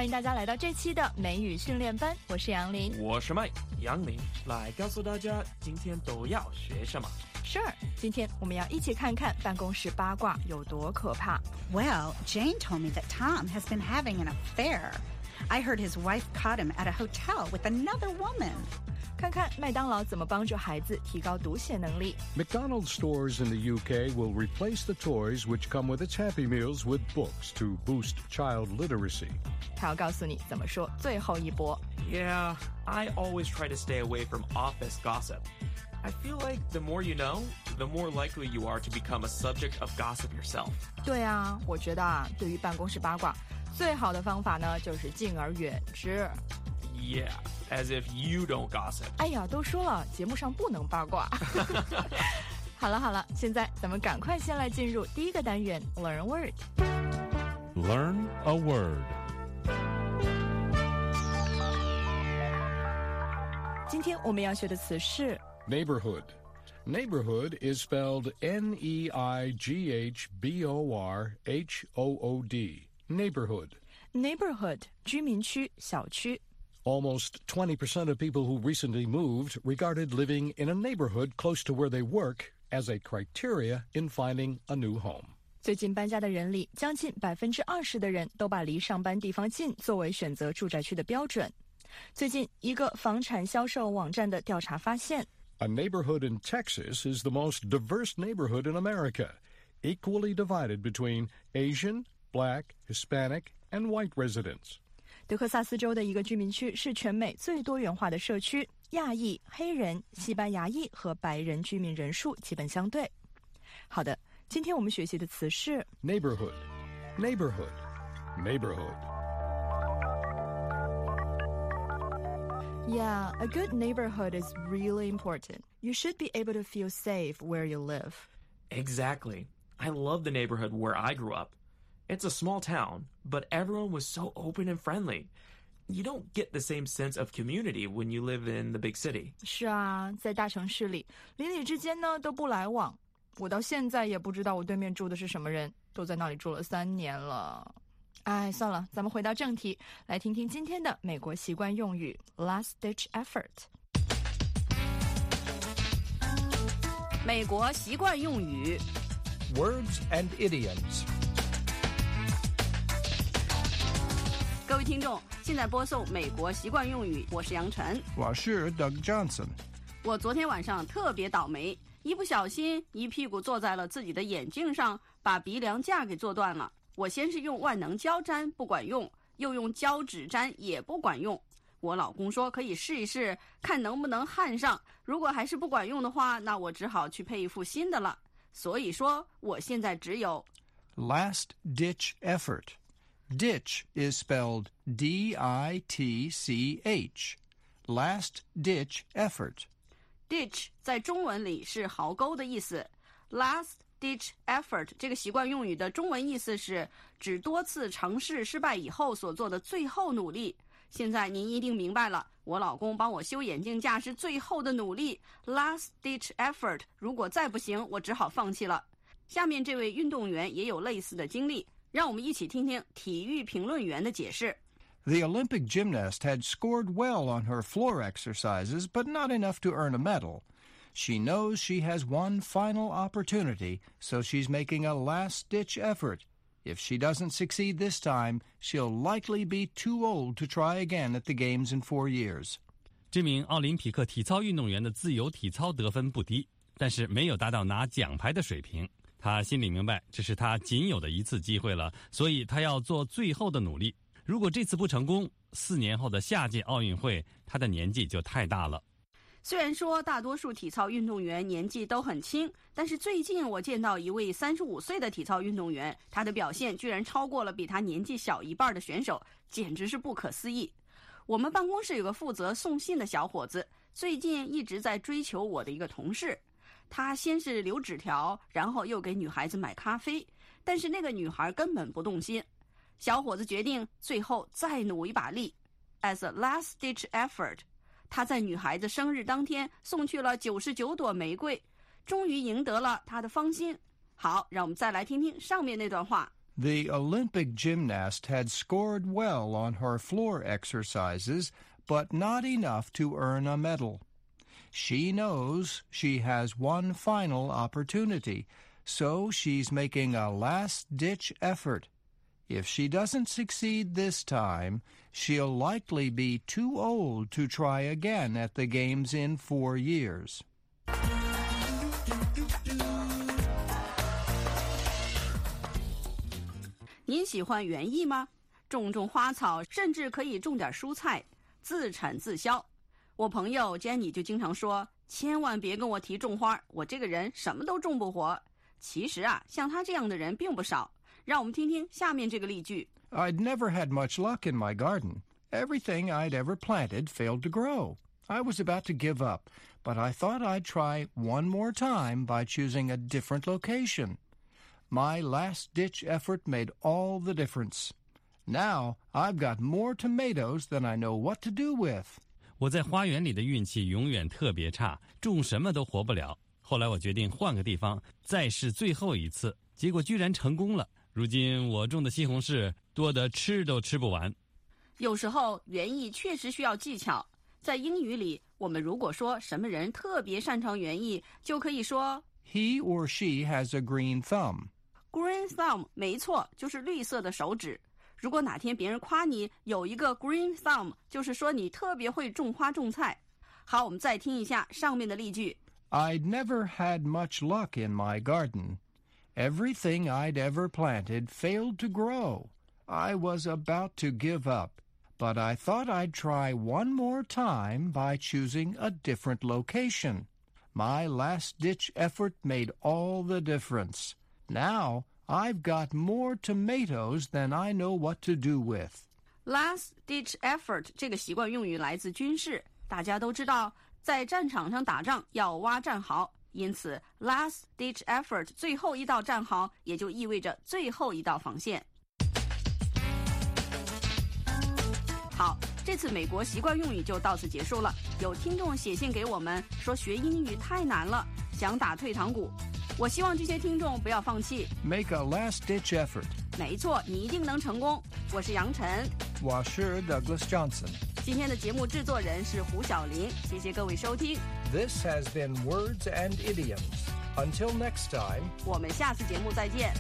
欢迎大家来到这期的美语训练班，我是杨林， 我是Mike杨林，来告诉大家今天都要学什么。 Sure， 今天我们要一起看看办公室八卦有多可怕。 Well, Jane told me that Tom has been having an affair. I heard his wife caught him at a hotel with another woman. 看看麦当劳怎么帮助孩子提高读写能力。 McDonald's stores in the UK will replace the toys which come with its Happy Meals with books to boost child literacy. 他要告诉你怎么说最后一波。 Yeah, I always try to stay away from office gossip. I feel like the more you know, the more likely you are to become a subject of gossip yourself. 对啊，我觉得对于办公室八卦最好的方法呢就是敬而远之。 Yeah, as if you don't gossip. 哎呀，都说了节目上不能八卦。好了，现在咱们赶快先来进入第一个单元 Learn a Word。 Learn a word. 今天我们要学的词是 Neighborhood. Neighborhood is spelled N-E-I-G-H-B-O-R-H-O-O-D. Neighborhood. neighborhood 居民区、小区。 Almost 20% of people who recently moved regarded living in a neighborhood close to where they work as a criteria in finding a new home. 最近搬家的人里，将近20%的人都把离上班地方近作为选择住宅区的标准。最近一个房产销售网站的调查发现， A neighborhood in Texas is the most diverse neighborhood in America, equally divided between Asian, Black, Hispanic, and white residents. 德克萨斯州的一个居民区是全美最多元化的社区，亚裔、黑人、西班牙裔和白人居民人数基本相对。好的，今天我们学习的词是 Neighborhood. Neighborhood. Neighborhood. Yeah, a good neighborhood is really important. You should be able to feel safe where you live. Exactly. I love the neighborhood where I grew up. It's a small town, but everyone was so open and friendly. You don't get the same sense of community when you live in the big city. 是啊，在大城市里，邻里之间呢都不来往。我到现在也不知道我对面住的是什么人，都在那里住了3年了。哎，算了，咱们回到正题，来听听今天的美国习惯用语 Last Ditch Effort。 美国习惯用语 Words and idioms. 各位听众，现在播送美国习惯用语，我是杨晨。 我是 Doug Johnson. 我昨天晚上特别倒霉，一不小心一屁股坐在了自己的眼镜上，把鼻梁架给坐断了。我先是用万能胶粘，不管用，又用胶纸粘，也不管用。我老公说可以试一试，看能不能焊上，如果还是不管用的话，那我只好去配一副新的了。所以说我现在只有 Last ditch effort. Ditch is spelled D-I-T-C-H. Last ditch effort. ditch 在中文里是壕沟的意思。Last ditch effort 这个习惯用语的中文意思是指多次尝试失败以后所做的最后努力。现在您一定明白了，我老公帮我修眼镜架是最后的努力 Last ditch effort， 如果再不行，我只好放弃了。下面这位运动员也有类似的经历，让我们一起听听体育评论员的解释。 The Olympic gymnast had scored well on her floor exercises, but not enough to earn a medal. She knows she has one final opportunity, so she's making a last-ditch effort. If she doesn't succeed this time, she'll likely be too old to try again at the Games in 4 years. 这名奥林匹克体操运动员的自由体操得分不低，但是没有达到拿奖牌的水平。他心里明白，这是他仅有的一次机会了，所以他要做最后的努力。如果这次不成功，4年后的下届奥运会，他的年纪就太大了。 虽然说大多数体操运动员年纪都很轻，但是最近我见到一位35岁的体操运动员，他的表现居然超过了比他年纪小一半的选手，简直是不可思议。我们办公室有个负责送信的小伙子，最近一直在追求我的一个同事。他先是留纸条，然后又给女孩子买咖啡，但是那个女孩根本不动心。小伙子决定最后再努一把力 ，as a last-ditch effort。他在女孩子生日当天送去了99朵玫瑰，终于赢得了她的芳心。好，让我们再来听听上面那段话。 The Olympic gymnast had scored well on her floor exercises, but not enough to earn a medal. She knows she has one final opportunity, so she's making a last-ditch effort. If she doesn't succeed this time, she'll likely be too old to try again at the Games in 4 years. 您喜欢园艺吗？种花草，甚至可以种点蔬菜，自产自销。我朋友 Jenny 就经常说，千万别跟我提种花，我这个人什么都种不活。其实啊，像他这样的人并不少。让我们听听下面这个例句。 I'd never had much luck in my garden. Everything I'd ever planted failed to grow. I was about to give up, but I thought I'd try one more time by choosing a different location. My last-ditch effort made all the difference. Now I've got more tomatoes than I know what to do with. 我在花园里的运气永远特别差，种什么都活不了。后来我决定换个地方，再试最后一次，结果居然成功了。如今我种的西红柿多得吃都吃不完。 有时候园艺确实需要技巧。在英语里，我们如果说什么人特别擅长园艺，就可以说 He or she has a green thumb. Green thumb 没错，就是绿色的手指。如果哪天别人夸你有一个 green thumb， 就是说你特别会种花种菜。好，我们再听一下上面的例句。 I'd never had much luck in my garden. Everything I'd ever planted failed to grow. I was about to give up, but I thought I'd try one more time by choosing a different location. My last-ditch effort made all the difference. Now I've got more tomatoes than I know what to do with. Last-ditch effort 这个习惯用语来自军事，大家都知道，在战场上打仗要挖战壕。因此 last-ditch effort 最后一道战壕也就意味着最后一道防线。好，这次美国习惯用语就到此结束了。有听众写信给我们说学英语太难了，想打退堂鼓。我希望这些听众不要放弃。 Make a last-ditch effort. 没错，你一定能成功。我是杨晨， 我是 Douglas Johnson. 今天的节目制作人是胡小玲，谢谢各位收听。 This has been Words and Idioms. Until next time. 我们下次节目再见。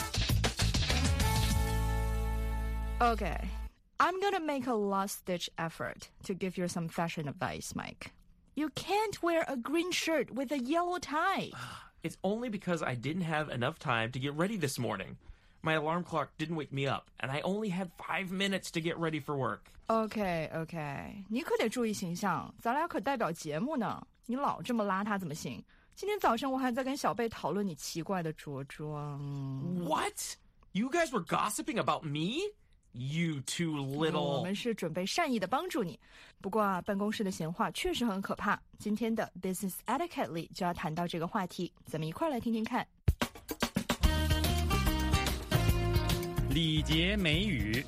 Okay, I'm gonna make a last-ditch effort to give you some fashion advice, Mike. You can't wear a green shirt with a yellow tie. It's only because I didn't have enough time to get ready this morning. My alarm clock didn't wake me up, and I only had 5 minutes to get ready for work. OK， 你可得注意形象，咱俩可代表节目呢。你老这么邋遢怎么行？今天早上我还在跟小贝讨论你奇怪的着装。 What? You guys were gossiping about me? You two little... 我们是准备善意的帮助你。不过啊，办公室的闲话确实很可怕。今天的 Business Etiquette 里就要谈到这个话题，咱们一块来听听看。 礼节美语。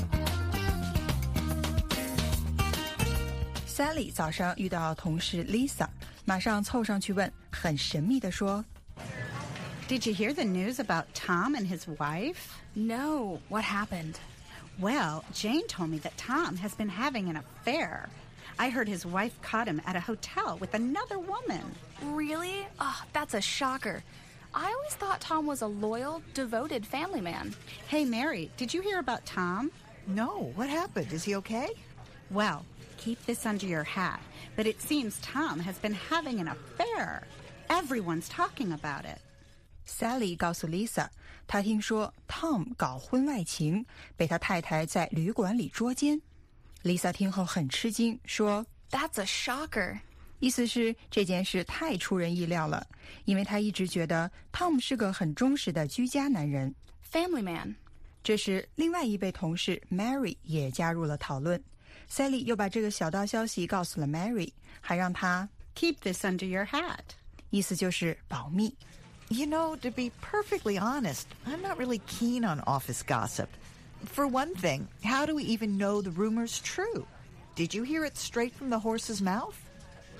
Sally 早上遇到同事 Lisa， 马上凑上去问，很神秘地说 Did you hear the news about Tom and his wife? No, what happened? Well, Jane told me that Tom has been having an affair. I heard his wife caught him at a hotel with another woman. Really? Oh, that's a shocker. I always thought Tom was a loyal, devoted family man. Hey, Mary, did you hear about Tom? No, what happened? Is he okay? Well, keep this under your hat, but it seems Tom has been having an affair. Everyone's talking about it. Sally 告诉 Lisa， 她听说 Tom 搞婚外情，被他太太在旅馆里捉奸。Lisa 听后很吃惊，说 That's a shocker. 意思是这件事太出人意料了，因为她一直觉得 Tom 是个很忠实的居家男人。 Family man. 这时另外一位同事 Mary 也加入了讨论。Sally 又把这个小道消息告诉了 Mary， 还让她 Keep this under your hat. 意思就是保密。 You know, to be perfectly honest, I'm not really keen on office gossip. For one thing, how do we even know the rumor's true? Did you hear it straight from the horse's mouth?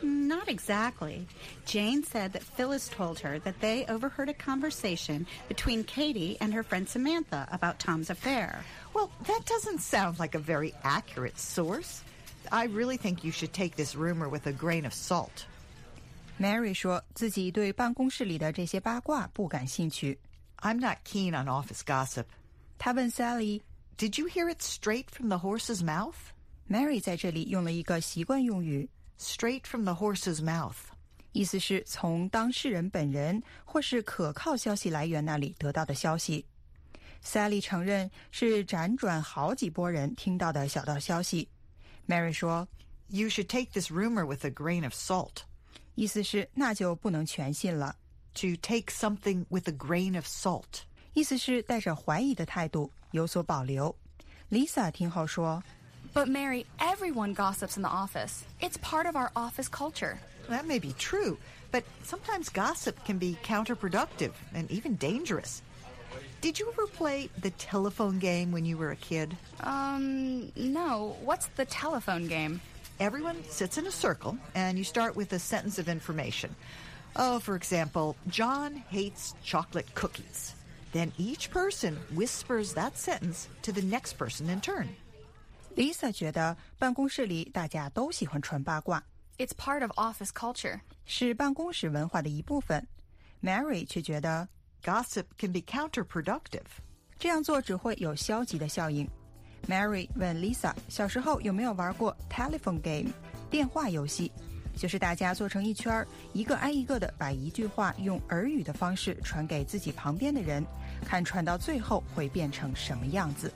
Not exactly. Jane said that Phyllis told her that they overheard a conversation between Katie and her friend Samantha about Tom's affair. Well, that doesn't sound like a very accurate source. I really think you should take this rumor with a grain of salt. Mary 说自己对办公室里的这些八卦不感兴趣。 I'm not keen on office gossip. 他问 Sally， Did you hear it straight from the horse's mouth? Mary 在这里用了一个习惯用语 Straight from the horse's mouth. 意思是从当事人本人或是可靠消息来源那里得到的消息。Sally 承认是辗转好几波人听到的小道消息。Mary 说 You should take this rumor with a grain of salt. 意思是那就不能全信了。 To take something with a grain of salt. 意思是带着怀疑的态度，有所保留。Lisa 听后说 But Mary, everyone gossips in the office. It's part of our office culture. That may be true, but sometimes gossip can be counterproductive and even dangerous. Did you ever play the telephone game when you were a kid? No. What's the telephone game? Everyone sits in a circle, and you start with a sentence of information. Oh, for example, John hates chocolate cookies. Then each person whispers that sentence to the next person in turn. Lisa 觉得办公室里大家都喜欢传八卦， It's part of office culture. 是办公室文化的一部分。Mary 却觉得 Gossip can be counterproductive. 这样做只会有消极的效应。Mary 问 Lisa 小时候有没有玩过 telephone game 电话游戏，就是大家坐成一圈，一个挨一个的把一句话用耳语的方式传给自己旁边的人，看传到最后会变成什么样子。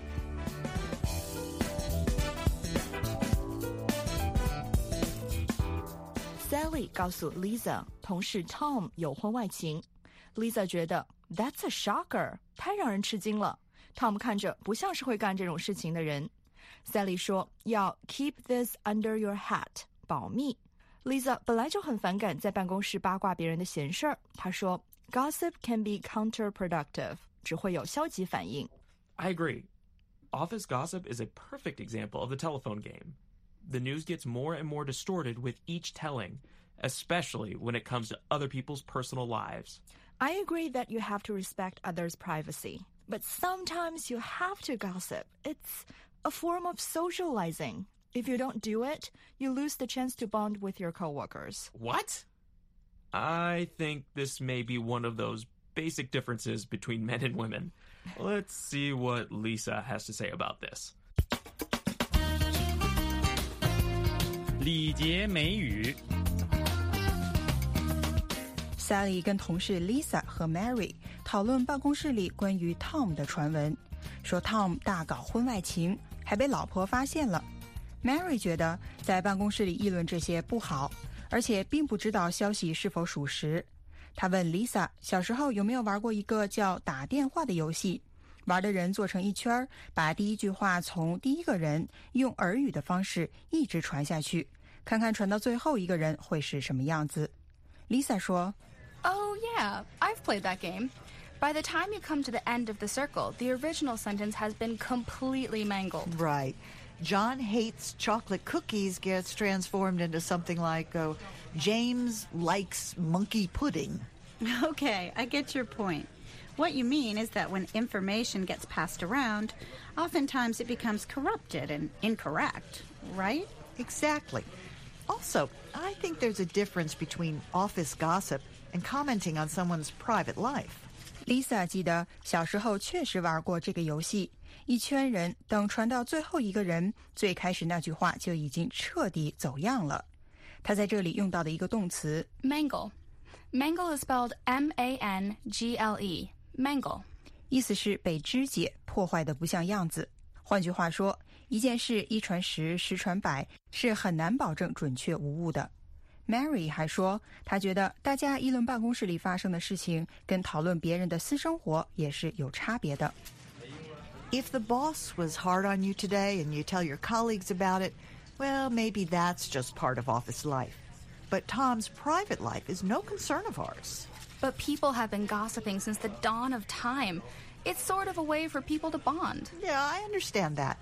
Sally 告诉 Lisa 同事 Tom 有婚外情。Lisa 觉得 That's a shocker， 太让人吃惊了。Tom 看着不像是会干这种事情的人。Sally 说要 keep this under your hat， 保密。Lisa 本来就很反感在办公室八卦别人的闲事儿，她说 Gossip can be counterproductive， 只会有消极反应。 I agree. Office gossip is a perfect example of the telephone game. The news gets more and more distorted with each telling, especially when it comes to other people's personal lives. I agree that you have to respect others' privacy, but sometimes you have to gossip. It's a form of socializing. If you don't do it, you lose the chance to bond with your coworkers. What? I think this may be one of those basic differences between men and women. Let's see what Lisa has to say about this. 礼节美语 Sally 跟同事 Lisa 和 Mary 讨论办公室里关于 Tom 的传闻，说 Tom 大搞婚外情，还被老婆发现了。Mary 觉得在办公室里议论这些不好，而且并不知道消息是否属实。她问 Lisa 小时候有没有玩过一个叫打电话的游戏，玩的人坐成一圈，把第一句话从第一个人用耳语的方式一直传下去，看看传到最后一个人会是什么样子。Lisa 说 Oh, yeah, I've played that game. By the time you come to the end of the circle, the original sentence has been completely mangled. Right. John hates chocolate cookies gets transformed into something like, James likes monkey pudding. Okay, I get your point. What you mean is that when information gets passed around, oftentimes it becomes corrupted and incorrect, right? Exactly. Also, I think there's a difference between office gossip and commenting on someone's private life. Lisa 记得小时候确实玩过这个游戏，一圈人等传到最后一个人，最开始那句话就已经彻底走样了。她在这里用到的一个动词 Mangle. Mangle is spelled M-A-N-G-L-E. Mangle. 意思是被肢解，破坏的不像样子。换句话说，一件事一传十，十传百，是很难保证准确无误的。Mary 还说，她觉得大家议论办公室里发生的事情，跟讨论别人的私生活也是有差别的。 If the boss was hard on you today and you tell your colleagues about it, well, maybe that's just part of office life. But Tom's private life is no concern of ours. But people have been gossiping since the dawn of time. It's sort of a way for people to bond. Yeah, I understand that.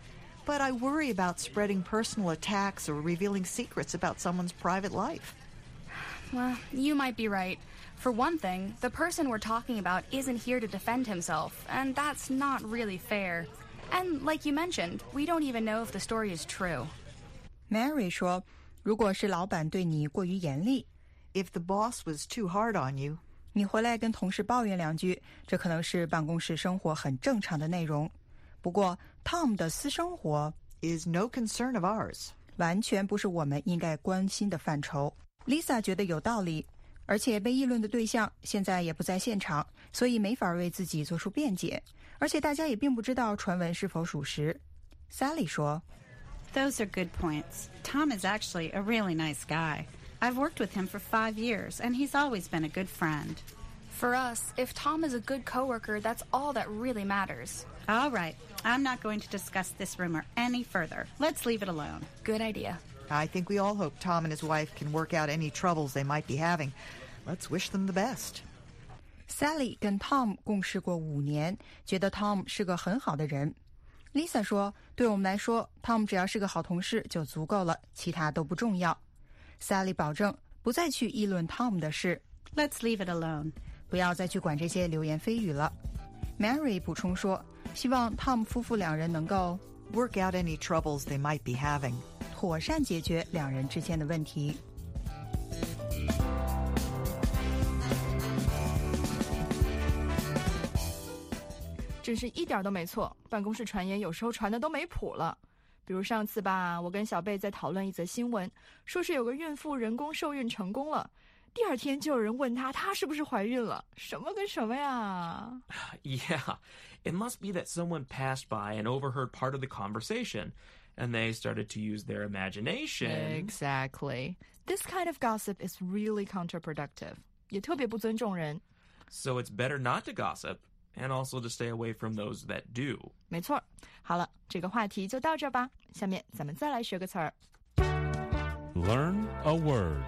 but I worry about spreading personal attacks or revealing secrets about someone's private life. Well, you might be right. For one thing, the person we're talking about isn't here to defend himself, and that's not really fair. And like you mentioned, we don't even know if the story is true. Mary 说，如果是老板对你过于严厉， If the boss was too hard on you, 你回来跟同事抱怨两句，这可能是办公室生活很正常的内容。不过 Tom 的私生活 is no concern of ours. 完全不是我们应该关心的范畴。 Lisa 觉得有道理，而且被议论的对象现在也不在现场，所以没法为自己做出辩解，而且大家也并不知道传闻是否属实。 Sally 说， Those are good points. Tom is actually a really nice guy. I've worked with him for 5 years, and he's always been a good friend. For us, if Tom is a good coworker, that's all that really matters. All right, I'm not going to discuss this rumor any further. Let's leave it alone. Good idea. I think we all hope Tom and his wife can work out any troubles they might be having. Let's wish them the best. Sally 跟 Tom 共事过5年，觉得 Tom 是个很好的人。 Lisa 说，对我们来说 Tom 只要是个好同事就足够了，其他都不重要。 Sally 保证不再去议论 Tom 的事， Let's leave it alone. 不要再去管这些流言蜚语了。 Mary 补充说，希望 Tom 夫妇两人能够 Work out any troubles they might be having. 妥善解决两人之间的问题。 真是一点都没错，办公室传言有时候传的都没谱了。比如上次吧，我跟小贝在讨论一则新闻，说是有个孕妇人工受孕成功了，第二天就有人问她是不是怀孕了，什么跟什么呀？ Yeah, it must be that someone passed by and overheard part of the conversation, and they started to use their imagination. Exactly. This kind of gossip is really counterproductive. 也特别不尊重人。 So it's better not to gossip, and also to stay away from those that do. 没错。好了，这个话题就到这吧。下面咱们再来学个词儿。 Learn a word.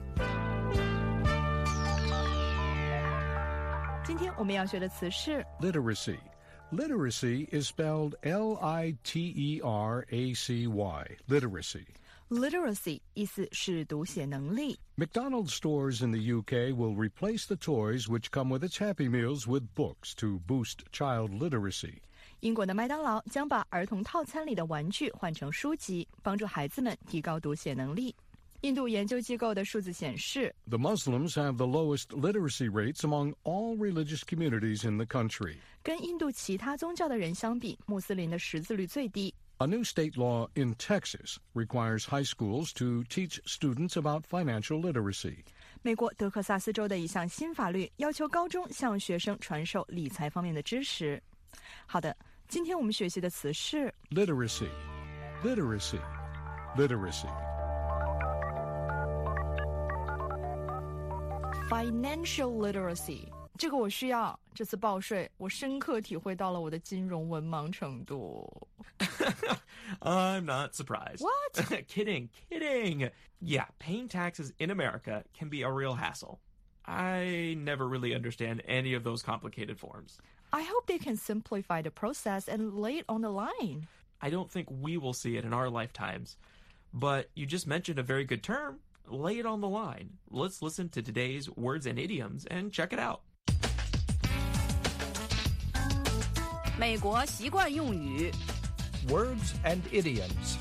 今天我们要学的词是 Literacy. Literacy is spelled Literacy. Literacy. literacy 意思是读写能力。 McDonald's stores in the UK will replace the toys which come with its Happy Meals with books to boost child literacy. 英国的麦当劳将把儿童套餐里的玩具换成书籍，帮助孩子们提高读写能力。印度研究机构的数字显示 The Muslims have the lowest literacy rates among all religious communities in the country. 跟印度其他宗教的人相比，穆斯林的识字率最低。 A new state law in Texas requires high schools to teach students about financial literacy. 美国德克萨斯州的一项新法律要求高中向学生传授理财方面的知识。好的，今天我们学习的词是 Literacy. Literacy. Literacy. financial literacy。这个我需要。这次报税，我深刻体会到了我的金融文盲程度。 I'm not surprised. What? Kidding. Yeah, paying taxes in America can be a real hassle. I never really understand any of those complicated forms. I hope they can simplify the process and lay it on the line. I don't think we will see it in our lifetimes. But you just mentioned a very good term. Lay it on the line. Let's listen to today's words and idioms and check it out. 美国习惯用语 Words and idioms.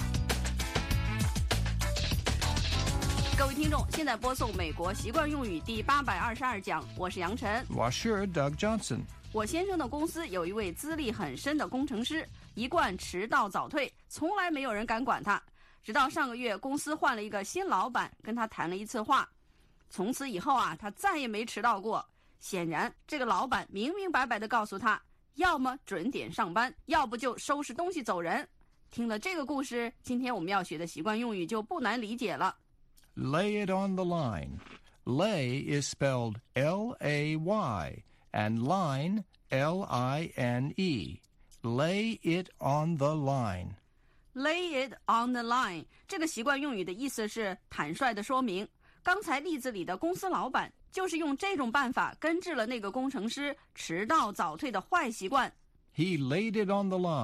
各位听众，现在播送美国习惯用语第822讲，我是杨晨。 我是 Doug Johnson. 我先生的公司有一位资历很深的工程师，一贯迟到早退，从来没有人敢管他。直到上个月，公司换了一个新老板，跟他谈了一次话。从此以后啊，他再也没迟到过。显然，这个老板明明白白地告诉他，要么准点上班，要不就收拾东西走人。听了这个故事，今天我们要学的习惯用语就不难理解了。 Lay it on the line. Lay is spelled L-A-Y, and line, L-I-N-E. Lay it on the line. Lay it on the line 这个习惯用语的意思是坦率地说明，刚才例子里的公司老板就是用这种办法根治了那个工程师迟到早退的坏习惯。 He laid it on the line.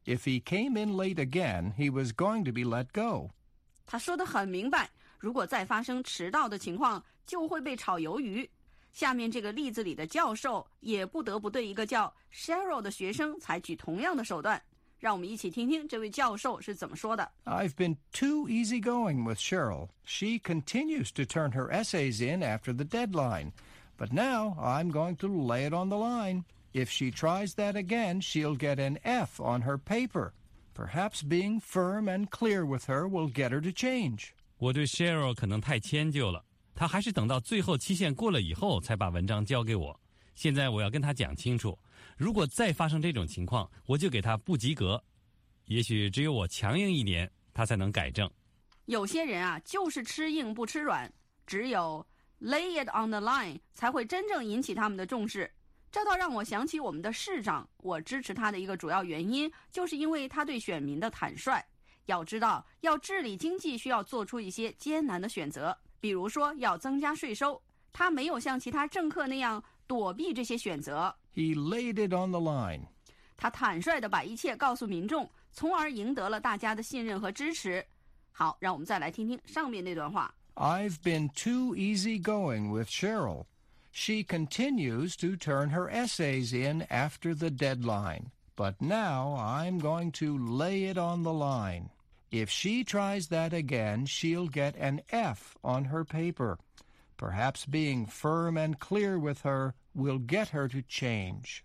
If he came in late again, he was going to be let go. 他说得很明白，如果再发生迟到的情况，就会被炒鱿鱼。下面这个例子里的教授也不得不对一个叫 Cheryl 的学生采取同样的手段。让我们一起听听这位教授是怎么说的。 I've been too easygoing with Cheryl. She continues to turn her essays in after the deadline. But now I'm going to lay it on the line. If she tries that again, she'll get an F on her paper. Perhaps being firm and clear with her will get her to change. 我对 Cheryl 可能太迁就了，她还是等到最后期限过了以后才把文章交给我。现在我要跟她讲清楚，如果再发生这种情况，我就给她不及格。也许只有我强硬一点，她才能改正。 有些人啊，就是吃硬不吃软，只有 lay it on the line 才会真正引起他们的重视。这倒让我想起我们的市长，我支持他的一个主要原因，就是因为他对选民的坦率。要知道，要治理经济需要做出一些艰难的选择，比如说要增加税收，他没有像其他政客那样躲避这些选择。 He laid it on the line. 他坦率地把一切告诉民众，从而赢得了大家的信任和支持。好，让我们再来听听上面那段话。 I've been too easygoing with Cheryl. She continues to turn her essays in after the deadline. But now I'm going to lay it on the line. If she tries that again, she'll get an F on her paper. Perhaps being firm and clear with her will get her to change.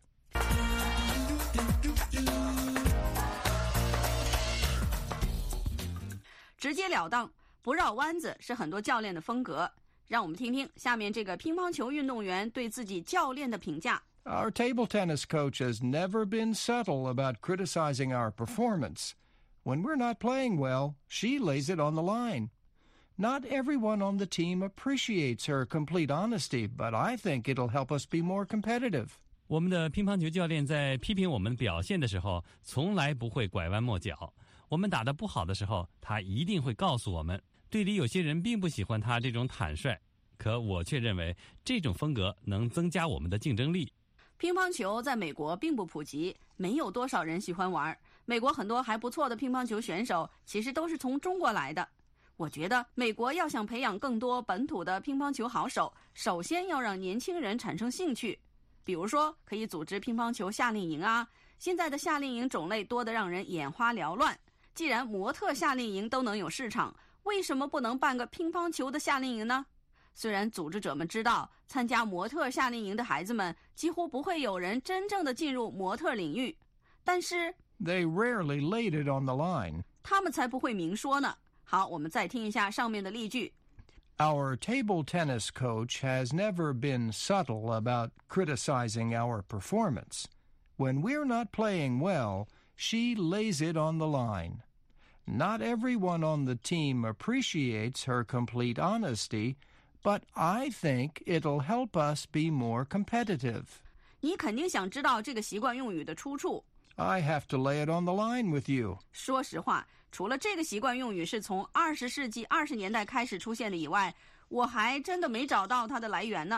直截了当，不绕弯子是很多教练的风格。让我们听听下面这个乒乓球运动员对自己教练的评价。 Our table tennis coach has never been subtle about criticizing our performance. When we're not playing well, she lays it on the line. Not everyone on the team appreciates her complete honesty, but I think it'll help us be more competitive. 我们的乒乓球教练在批评我们表现的时候，从来不会拐弯抹角。我们打得不好的时候，他一定会告诉我们。队里有些人并不喜欢他这种坦率，可我却认为这种风格能增加我们的竞争力。 乒乓球在美国并不普及，没有多少人喜欢玩。美国很多还不错的乒乓球选手其实都是从中国来的。我觉得美国要想培养更多本土的乒乓球好手，首先要让年轻人产生兴趣。比如说可以组织乒乓球夏令营啊，现在的夏令营种类多得让人眼花缭乱。既然模特夏令营都能有市场，为什么不能办个乒乓球的夏令营呢？虽然组织者们知道参加模特夏令营的孩子们几乎不会有人真正的进入模特领域，但是 They rarely laid it on the line. 他们才不会明说呢。好，我们再听一下上面的例句。 Our table tennis coach has never been subtle about criticizing our performance. When we're not playing well, she lays it on the line. Not everyone on the team appreciates her complete honesty, but I think it'll help us be more competitive. 你肯定想知道这个习惯用语的出处。 I have to lay it on the line with you. 说实话，除了这个习惯用语是从20世纪20年代开始出现的以外，我还真的没找到它的来源呢。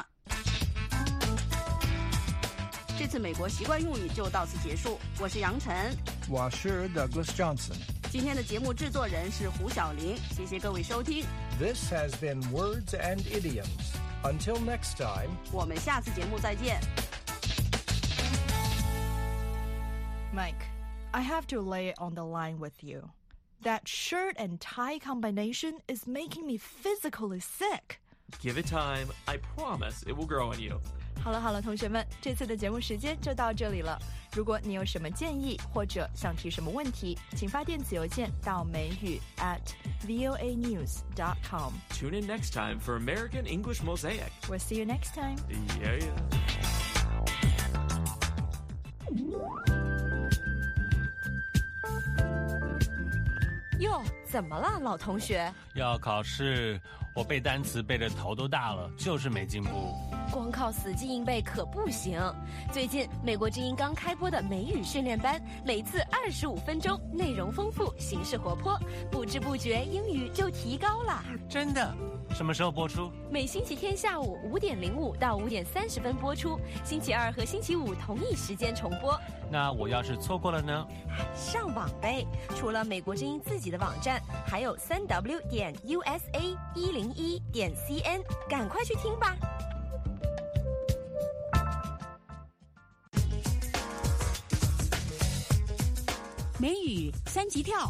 这次美国习惯用语就到此结束。我是杨晨， 我是 Douglas Johnson。 今天的节目制作人是胡小玲，谢谢各位收听。 This has been Words and Idioms. Until next time, 我们下次节目再见。 Mike, I have to lay it on the line with you. That shirt and tie combination is making me physically sick. Give it time. I promise it will grow on you. 好了，同学们，这次的节目时间就到这里了。如果你有什么建议或者想提什么问题，请发电子邮件到美语@voanews.com. Tune in next time for American English Mosaic. We'll see you next time. Yeah. 哟，怎么了，老同学？ 要考试，我背单词背得头都大了，就是没进步。 光靠死记硬背可不行。最近美国之音刚开播的美语训练班，每次25分钟，内容丰富，形式活泼，不知不觉英语就提高了。 真的？什么时候播出？ 每星期天下午5点05到5点30分播出，星期二和星期五同一时间重播。 那我要是错过了呢？ 上网呗！除了美国之音自己的网站，还有3w.usa101.cn，赶快去听吧。 美语三级跳。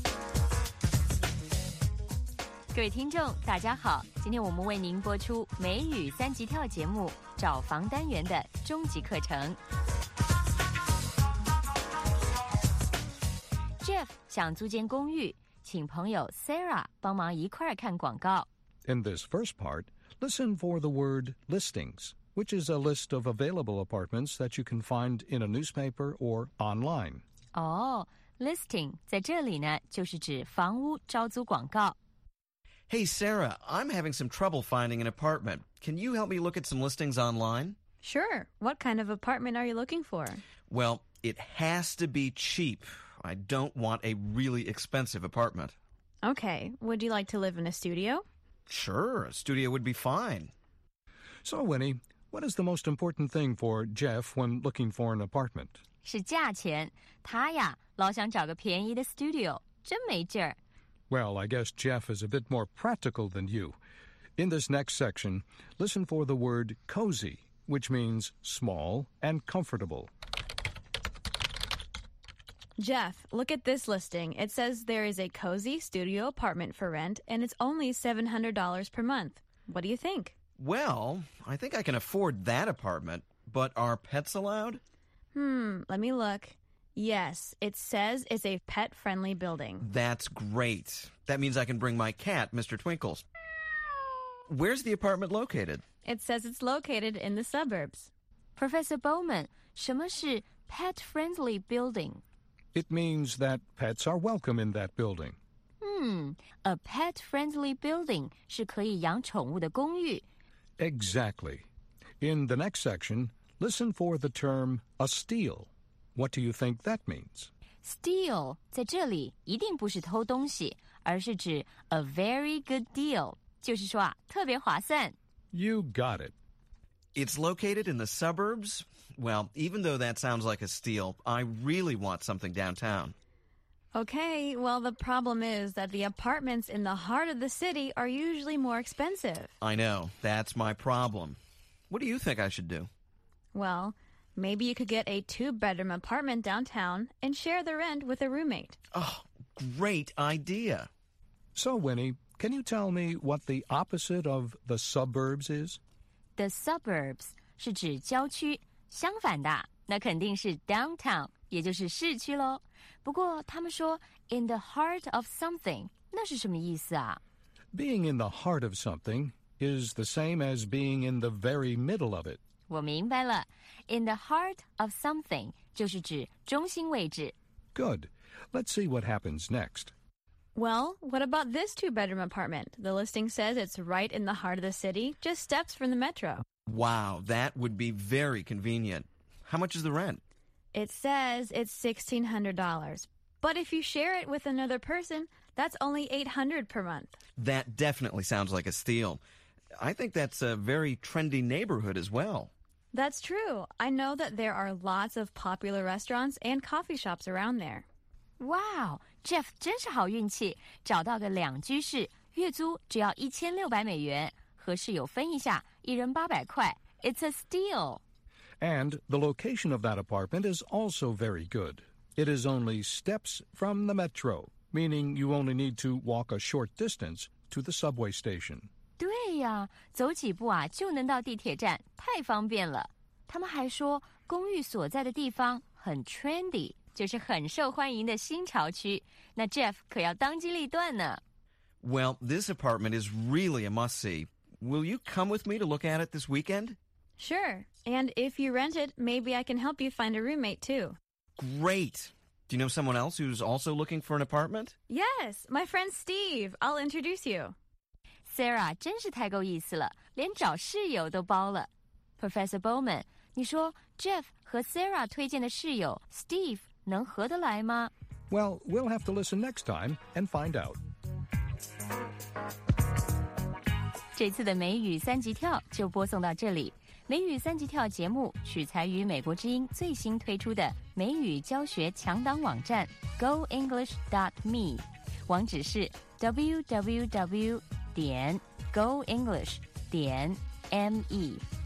各位听众，大家好！今天我们为您播出美语三级跳节目找房单元的终极课程。Jeff 想租间公寓，请朋友 Sarah 帮忙一块儿看广告。 In this first part, listen for the word listings, which is a list of available apartments that you can find in a newspaper or online. listing 在这里呢，就是指房屋招租广告。 Hey, Sarah, I'm having some trouble finding an apartment. Can you help me look at some listings online? Sure. What kind of apartment are you looking for? Well, it has to be cheap. I don't want a really expensive apartment. Okay. Would you like to live in a studio? Sure, a studio would be fine. So, Winnie, what is the most important thing for Jeff when looking for an apartment? 是价钱，他呀老想找个便宜的 studio， 真没劲儿。 Well, I guess Jeff is a bit more practical than you. In this next section, listen for the word cozy, which means small and comfortable. Jeff, look at this listing. It says there is a cozy studio apartment for rent, and it's only $700 per month. What do you think? Well, I think I can afford that apartment, but are pets allowed? Let me look. Yes, it says it's a pet-friendly building. That's great. That means I can bring my cat, Mr. Twinkles. Where's the apartment located? It says it's located in the suburbs. Professor Bowman, 什么是 pet-friendly building? It means that pets are welcome in that building. A pet-friendly building 是可以养宠物的公寓。 Exactly. In the next section, listen for the term a steal. What do you think that means? Steal 在这里一定不是偷东西，而是指 a very good deal， 就是说啊，特别划算。 You got it. It's located in the suburbs? Well, even though that sounds like a steal, I really want something downtown. Okay, well, the problem is that the apartments in the heart of the city are usually more expensive. I know. That's my problem. What do you think I should do? Well, maybe you could get a 2-bedroom apartment downtown and share the rent with a roommate. Oh, great idea. So, Winnie, can you tell me what the opposite of the suburbs is? The suburbs 是指郊区，相反的那肯定是 downtown， 也就是市区咯。不过他们说 in the heart of something， 那是什么意思啊？ Being in the heart of something is the same as being in the very middle of it. 我明白了 ，in the heart of something 就是指中心位置。 Good. Let's see what happens next. Well, what about this 2-bedroom apartment? The listing says it's right in the heart of the city, just steps from the metro. Wow, that would be very convenient. How much is the rent? It says it's $1,600. But if you share it with another person, that's only $800 per month. That definitely sounds like a steal. I think that's a very trendy neighborhood as well. That's true. I know that there are lots of popular restaurants and coffee shops around there. Wow, Jeff 真是好运气，找到个2居室，月租只要$1600美元，和室友分一下，一人800块。It's a steal. And the location of that apartment is also very good. It is only steps from the metro, meaning you only need to walk a short distance to the subway station. 对呀，走几步啊就能到地铁站，太方便了。他们还说，公寓所在的地方很 trendy， 就是很受欢迎的新潮区。那 Jeff 可要当机立断呢。 Well, this apartment is really a must-see. Will you come with me to look at it this weekend? Sure. And if you rent it, maybe I can help you find a roommate too. Great. Do you know someone else who's also looking for an apartment? Yes, my friend Steve. I'll introduce you. Sarah 真是太够意思了，连找室友都包了。 Professor Bowman， 你说 Jeff 和 Sarah 推荐的室友 Steve 能合得来吗？ Well, we'll have to listen next time and find out. 这次的美语三级跳就播送到这里。美语三级跳节目取材于美国之音最新推出的美语教学强档网站 GoEnglish.me， 网址是 www.goenglish.me。